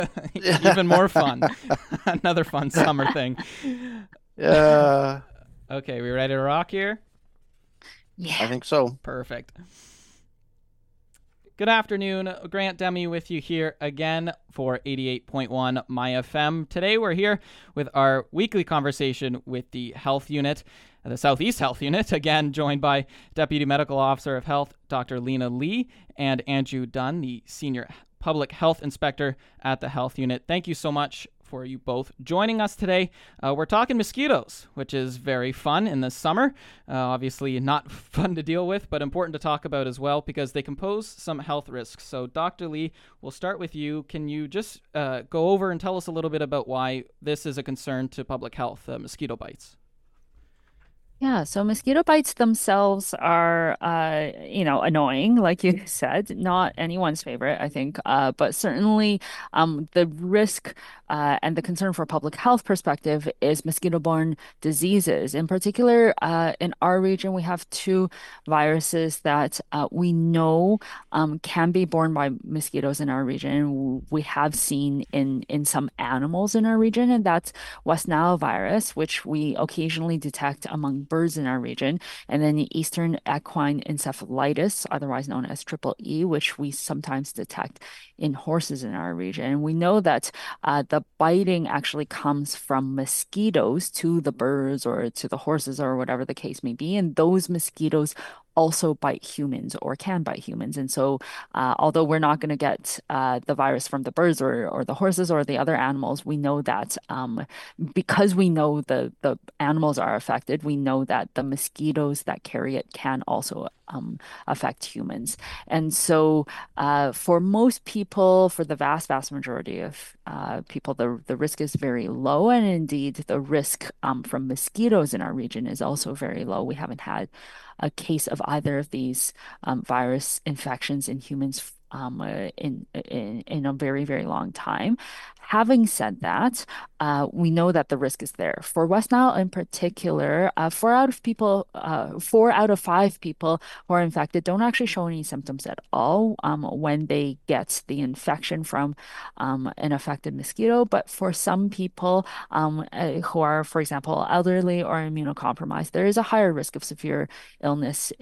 Even more fun. Another fun summer thing. Yeah, Okay, we ready to rock here? I Yeah. think so. Perfect. Good afternoon. Grant Demi with you here again for 88.1 My FM. Today we're here with our weekly conversation with the Health Unit, the Southeast Health Unit, again joined by Deputy Medical Officer of Health, Dr. Lena Lee, and Andrew Dunn, the Senior Public Health Inspector at the Health Unit. Thank you so much for you both joining us today. We're talking mosquitoes, which is very fun in the summer. Obviously, not fun to deal with, but important to talk about as well because they can pose some health risks. So, Dr. Lee, we'll start with you. Can you just go over and tell us a little bit about why this is a concern to public health, mosquito bites? Yeah, so mosquito bites themselves are, annoying, like you said, not anyone's favorite, I think, but certainly the risk and the concern for public health perspective is mosquito-borne diseases. In particular, in our region, we have two viruses that we know can be borne by mosquitoes in our region. We have seen in some animals in our region, and that's West Nile virus, which we occasionally detect among birds in our region, and then the Eastern equine encephalitis, otherwise known as triple E, which we sometimes detect in horses in our region. And we know that the biting actually comes from mosquitoes to the birds or to the horses or whatever the case may be. And those mosquitoes also bite humans or can bite humans. And so, although we're not going to get the virus from the birds or the horses or the other animals, we know that because we know the animals are affected, we know that the mosquitoes that carry it can also affect humans. And so, for most people, for the vast majority of people, the risk is very low. And indeed, the risk from mosquitoes in our region is also very low. We haven't had a case of either of these virus infections in humans in a very long time. Having said that, we know that the risk is there. For West Nile in particular, four out of five people who are infected don't actually show any symptoms at all when they get the infection from an affected mosquito. But for some people who are, for example, elderly or immunocompromised, there is a higher risk of severe illness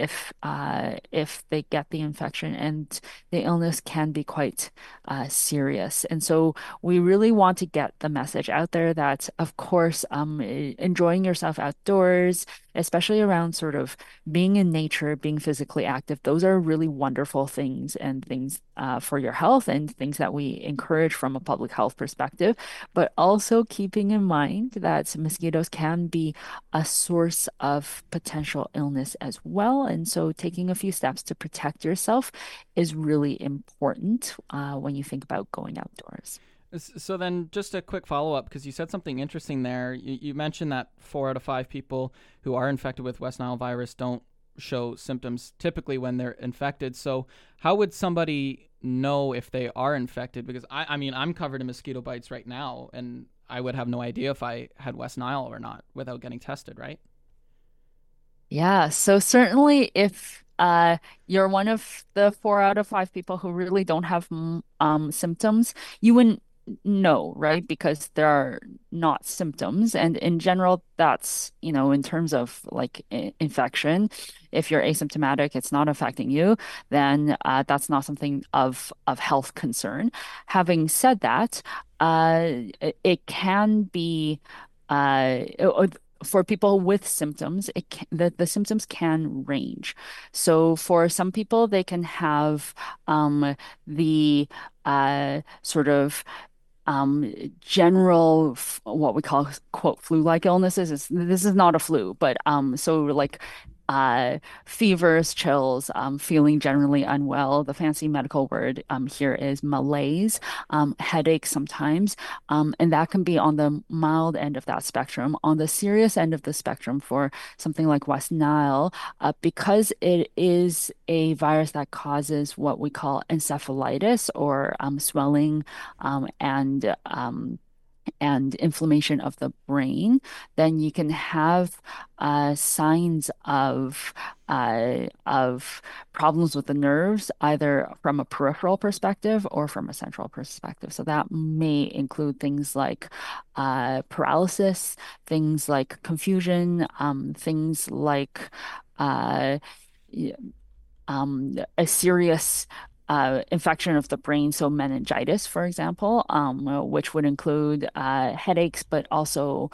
if they get the infection, and the illness can be quite serious. And so we really want to get the message out there that, of course, enjoying yourself outdoors, especially around sort of being in nature, being physically active, those are really wonderful things and things for your health and things that we encourage from a public health perspective. But also keeping in mind that mosquitoes can be a source of potential illness as well. And so taking a few steps to protect yourself is really important when you think about going outdoors. So then, just a quick follow up because you said something interesting there. You mentioned that 4 out of 5 people who are infected with West Nile virus don't show symptoms typically when they're infected. So, how would somebody know if they are infected? Because I mean, I'm covered in mosquito bites right now, and I would have no idea if I had West Nile or not without getting tested, right? Yeah, so certainly if you're one of the four out of five people who really don't have symptoms, you wouldn't know, right? Because there are not symptoms. And in general, that's, in terms of like infection, if you're asymptomatic, it's not affecting you, then that's not something of health concern. Having said that, it can be for people with symptoms, the symptoms can range. So for some people, they can have the sort of general what we call quote flu-like illnesses. This is not a flu, but so like uh fevers, chills, feeling generally unwell. The fancy medical word here is malaise, headaches sometimes, and that can be on the mild end of that spectrum. On the serious end of the spectrum for something like West Nile, because it is a virus that causes what we call encephalitis or swelling and and inflammation of the brain, then you can have signs of problems with the nerves, either from a peripheral perspective or from a central perspective. So that may include things like paralysis, things like confusion, things like uh, a serious infection of the brain, so meningitis, for example, which would include headaches, but also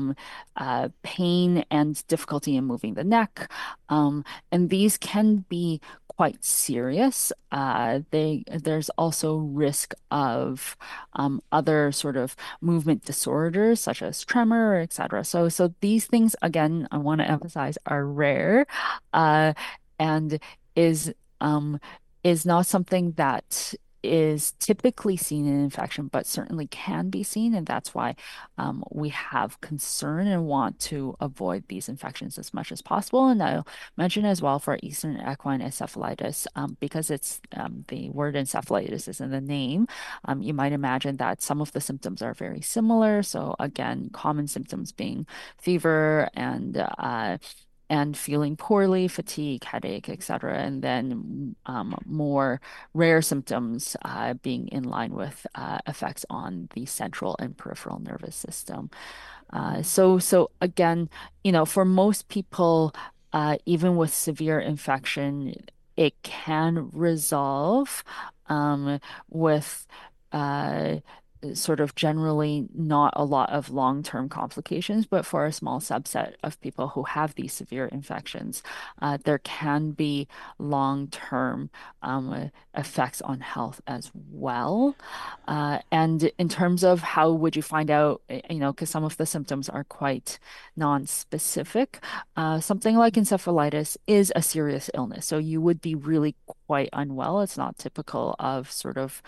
pain and difficulty in moving the neck. And these can be quite serious. There's also risk of other sort of movement disorders, such as tremor, etc. So these things, again, I want to emphasize, are rare. And is um, is not something that is typically seen in infection, but certainly can be seen, and that's why we have concern and want to avoid these infections as much as possible. And I'll mention as well for Eastern equine encephalitis, because it's the word encephalitis is in the name. You might imagine that some of the symptoms are very similar. So again, common symptoms being fever and feeling poorly, fatigue, headache, etc. And then more rare symptoms being in line with effects on the central and peripheral nervous system. So again, for most people, even with severe infection, it can resolve with uh, sort of generally not a lot of long-term complications, but for a small subset of people who have these severe infections, there can be long-term effects on health as well. And in terms of how would you find out, because some of the symptoms are quite non-specific, something like encephalitis is a serious illness. So you would be really quite unwell. It's not typical of sort of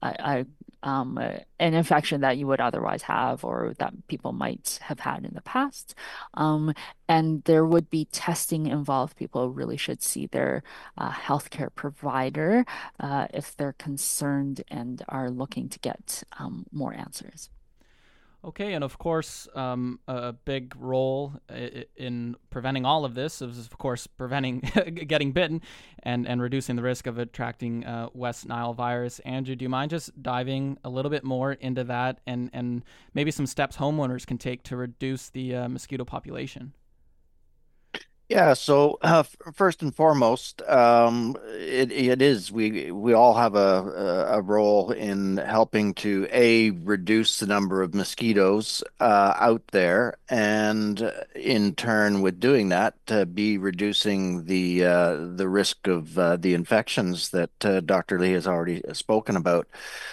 an infection that you would otherwise have or that people might have had in the past. And there would be testing involved. People really should see their healthcare provider if they're concerned and are looking to get more answers. Okay, and of course, a big role in preventing all of this is, of course, preventing getting bitten and reducing the risk of attracting West Nile virus. Andrew, do you mind just diving a little bit more into that and maybe some steps homeowners can take to reduce the mosquito population? Yeah, so first and foremost, it is we all have a role in helping to reduce the number of mosquitoes out there, and in turn, with doing that, to be reducing the risk of the infections that Dr. Lee has already spoken about.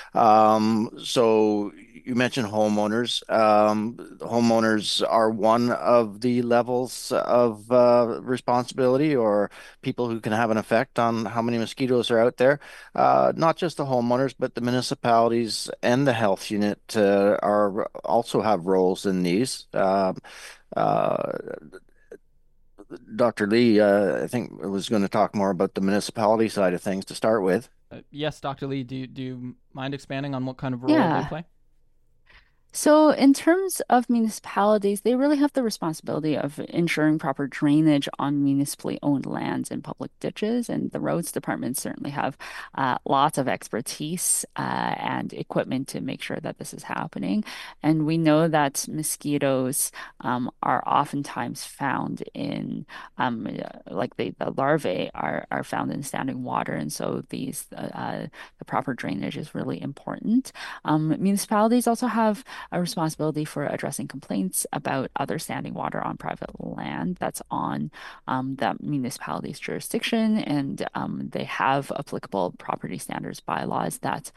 So you mentioned homeowners. Homeowners are one of the levels of responsibility or people who can have an effect on how many mosquitoes are out there. Not just the homeowners, but the municipalities and the health unit are also have roles in these. Uh, Dr. Lee, I think was going to talk more about the municipality side of things to start with. Yes, Dr. Lee, do you mind expanding on what kind of role they Yeah. play? So, in terms of municipalities, they really have the responsibility of ensuring proper drainage on municipally owned lands and public ditches. And the roads department certainly have lots of expertise and equipment to make sure that this is happening. And we know that mosquitoes are oftentimes found in, like the larvae are found in standing water. And so the proper drainage is really important. Municipalities also have a responsibility for addressing complaints about other standing water on private land that's on that municipality's jurisdiction, and they have applicable property standards bylaws that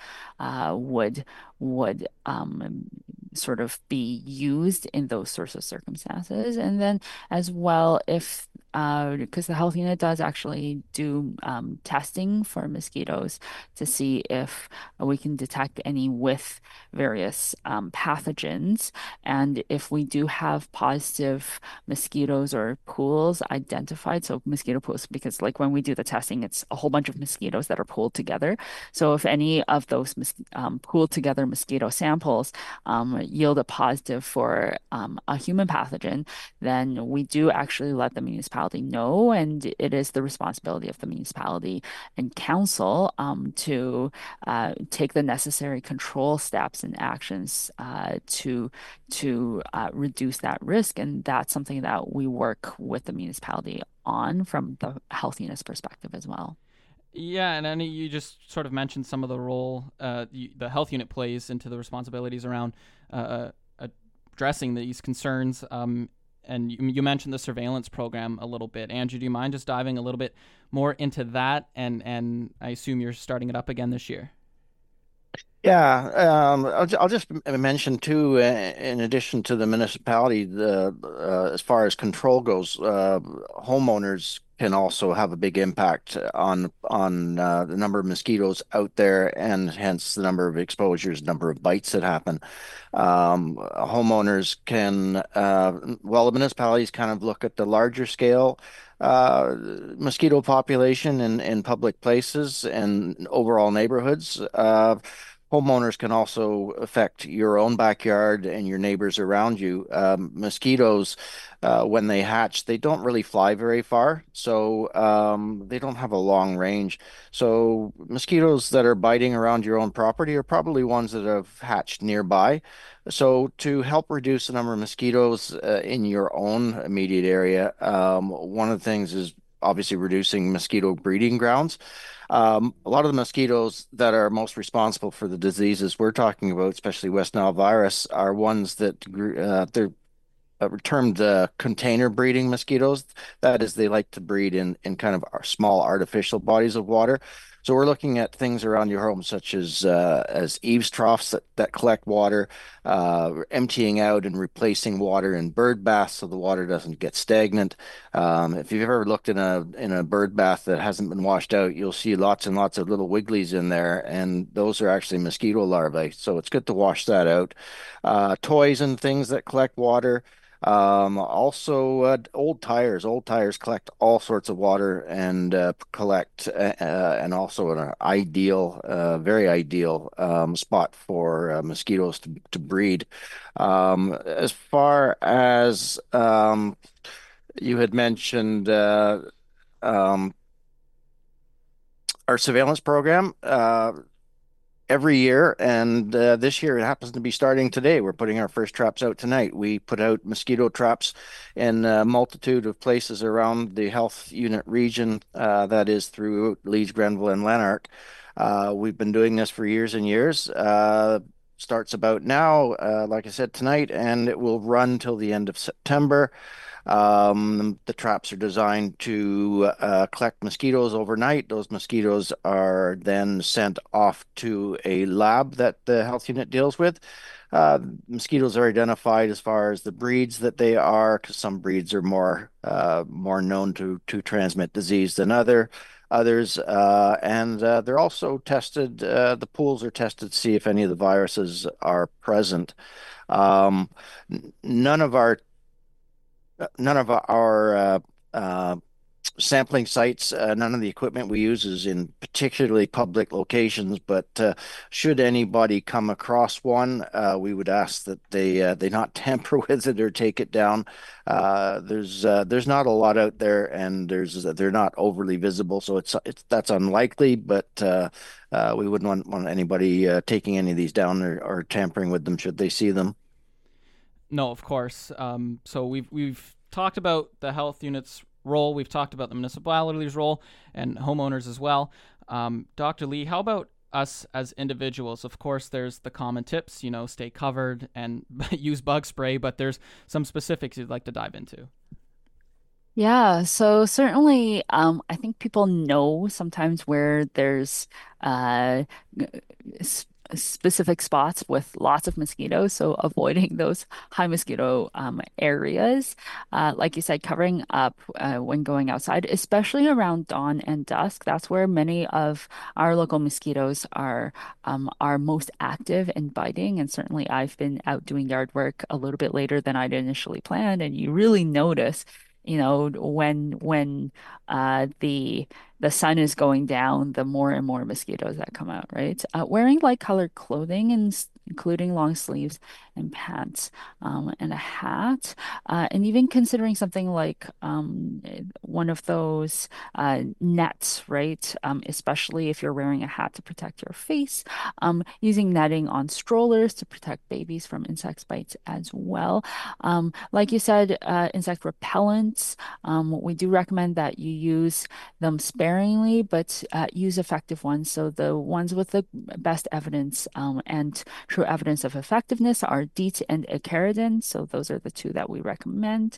would sort of be used in those sorts of circumstances. And then as well, if because the health unit does actually do testing for mosquitoes to see if we can detect any with various pathogens. And if we do have positive mosquitoes or pools identified, so mosquito pools, because like when we do the testing, it's a whole bunch of mosquitoes that are pooled together. So if any of those pooled together mosquito samples yield a positive for a human pathogen, then we do actually let the municipality know, and it is the responsibility of the municipality and council take the necessary control steps and actions to reduce that risk. And that's something that we work with the municipality on from the health unit's perspective as well. Yeah, and Annie, you just sort of mentioned some of the role the health unit plays into the responsibilities around addressing these concerns. And you mentioned the surveillance program a little bit. Andrew, do you mind just diving a little bit more into that? And I assume you're starting it up again this year. Yeah, I'll just mention too, in addition to the municipality, the as far as control goes, homeowners can also have a big impact on the number of mosquitoes out there, and hence the number of exposures, number of bites that happen. Homeowners can, well, the municipalities kind of look at the larger scale mosquito population in public places and overall neighborhoods. Homeowners can also affect your own backyard and your neighbors around you. Mosquitoes, when they hatch, they don't really fly very far, so they don't have a long range. So mosquitoes that are biting around your own property are probably ones that have hatched nearby. So to help reduce the number of mosquitoes in your own immediate area, one of the things is obviously reducing mosquito breeding grounds. A lot of the mosquitoes that are most responsible for the diseases we're talking about, especially West Nile virus, are ones that they're termed container breeding mosquitoes. That is, they like to breed in kind of small artificial bodies of water. So we're looking at things around your home, such as eaves troughs that collect water, emptying out and replacing water in bird baths so the water doesn't get stagnant. If you've ever looked in a bird bath that hasn't been washed out, you'll see lots and lots of little wigglies in there, and those are actually mosquito larvae. So it's good to wash that out. Toys and things that collect water. Also, old tires. Old tires collect all sorts of water and collect, and also an ideal, very ideal spot for mosquitoes to breed. As far as you had mentioned, um, our surveillance program. Every year, and this year it happens to be starting today. We're putting our first traps out tonight. We put out mosquito traps in a multitude of places around the health unit region, that is through Leeds, Grenville, and Lanark. We've been doing this for years and years. Starts about now, like I said, tonight, and it will run till the end of September. The traps are designed to collect mosquitoes overnight. Those mosquitoes are then sent off to a lab that the health unit deals with. Mosquitoes are identified as far as the breeds that they are, because some breeds are more known to transmit disease than others, and they're also tested. The pools are tested to see if any of the viruses are present. Um, none of our none of our sampling sites, none of the equipment we use is in particularly public locations, but should anybody come across one, we would ask that they not tamper with it or take it down. There's not a lot out there, and they're not overly visible, so it's that's unlikely, but we wouldn't want anybody taking any of these down or tampering with them should they see them. No, of course. So we've talked about the health unit's role. We've talked about the municipality's role and homeowners as well. Dr. Lee, how about us as individuals? Of course, there's the common tips, stay covered and use bug spray, but there's some specifics you'd like to dive into. Yeah, so certainly, I think people know sometimes where there's uh, specific spots with lots of mosquitoes, so avoiding those high mosquito areas. Like you said, covering up when going outside, especially around dawn and dusk. That's where many of our local mosquitoes are most active and biting. And certainly, I've been out doing yard work a little bit later than I'd initially planned, and you really notice. When the sun is going down, the more and more mosquitoes that come out, right? Wearing light colored clothing and including long sleeves and pants, and a hat, and even considering something like one of those nets, right? Especially if you're wearing a hat to protect your face, using netting on strollers to protect babies from insect bites as well. Like you said, insect repellents. We do recommend that you use them sparingly, but use effective ones. So the ones with the best evidence and true evidence of effectiveness are DEET and Icaridin. So those are the two that we recommend.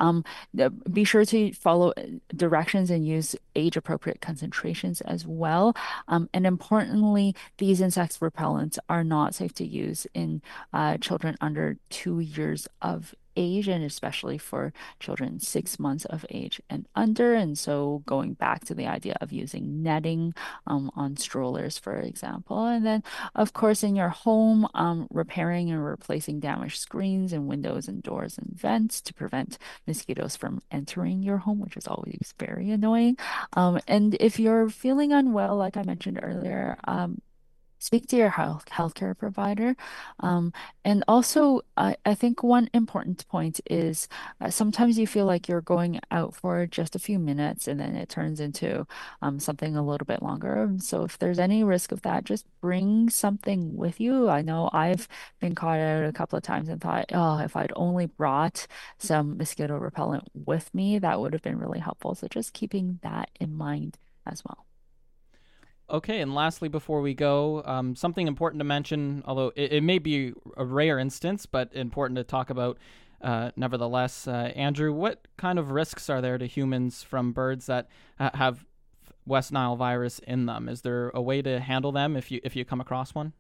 Be sure to follow directions and use age-appropriate concentrations as well. And importantly, these insect repellents are not safe to use in children under 2 years of age, and especially for children 6 months of age and under. And so going back to the idea of using netting on strollers, for example. And then, of course, in your home, repairing and replacing damaged screens and windows and doors and vents to prevent mosquitoes from entering your home, which is always very annoying. And if you're feeling unwell, like I mentioned earlier, speak to your healthcare provider. And also, I think one important point is sometimes you feel like you're going out for just a few minutes and then it turns into something a little bit longer. So if there's any risk of that, just bring something with you. I know I've been caught out a couple of times and thought, oh, if I'd only brought some mosquito repellent with me, that would have been really helpful. So just keeping that in mind as well. Okay, and lastly, before we go, something important to mention, although it may be a rare instance, but important to talk about nevertheless. Andrew, what kind of risks are there to humans from birds that have West Nile virus in them? Is there a way to handle them if you come across one?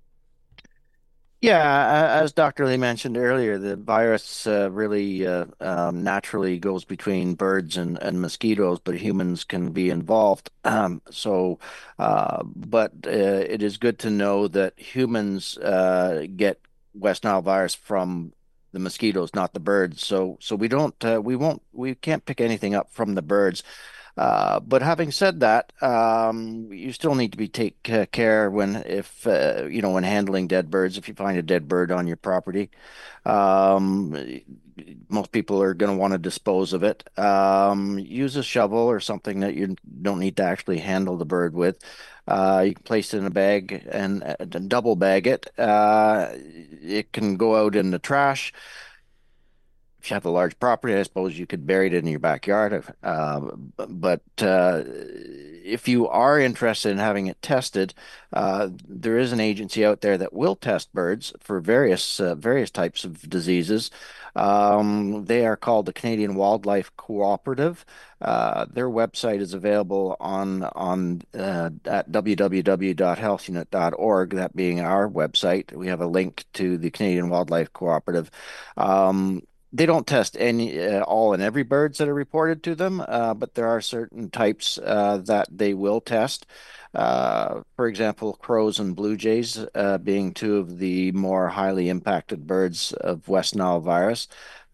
Yeah, as Dr. Lee mentioned earlier, the virus really naturally goes between birds and mosquitoes, but humans can be involved. But it is good to know that humans get West Nile virus from the mosquitoes, not the birds. So we can't pick anything up from the birds. But having said that, you still need to be take care when if when handling dead birds. If you find a dead bird on your property, um, most people are going to want to dispose of it. Use a shovel or something that you don't need to actually handle the bird with. You can place it in a bag and double bag it. It can go out in the trash. If you have a large property, I suppose you could bury it in your backyard. But if you are interested in having it tested, there is an agency out there that will test birds for various types of diseases. They are called the Canadian Wildlife Cooperative. Their website is available on at www.healthunit.org. That being our website, we have a link to the Canadian Wildlife Cooperative. They don't test all and every birds that are reported to them, but there are certain types that they will test. For example, crows and blue jays being two of the more highly impacted birds of West Nile virus.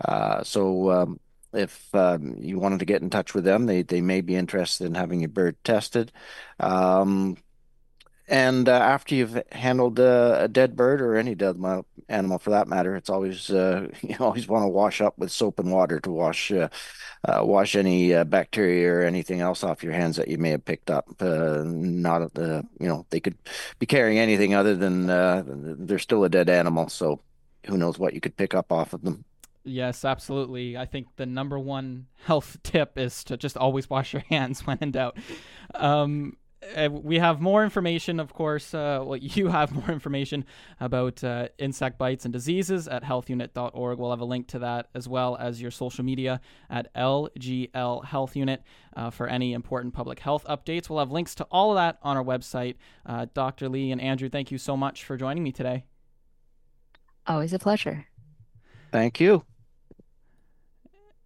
If you wanted to get in touch with them, they may be interested in having your bird tested. Um, and after you've handled a dead bird or any dead animal for that matter, it's always you always want to wash up with soap and water to wash any bacteria or anything else off your hands that you may have picked up. Not at the they could be carrying anything other than they're still a dead animal, so who knows what you could pick up off of them. Yes, absolutely. I think the number one health tip is to just always wash your hands when in doubt. Um, we have more information, of course. You have more information about insect bites and diseases at healthunit.org. We'll have a link to that, as well as your social media at LGL Health Unit for any important public health updates. We'll have links to all of that on our website. Dr. Lee and Andrew, thank you so much for joining me today. Always a pleasure. Thank you.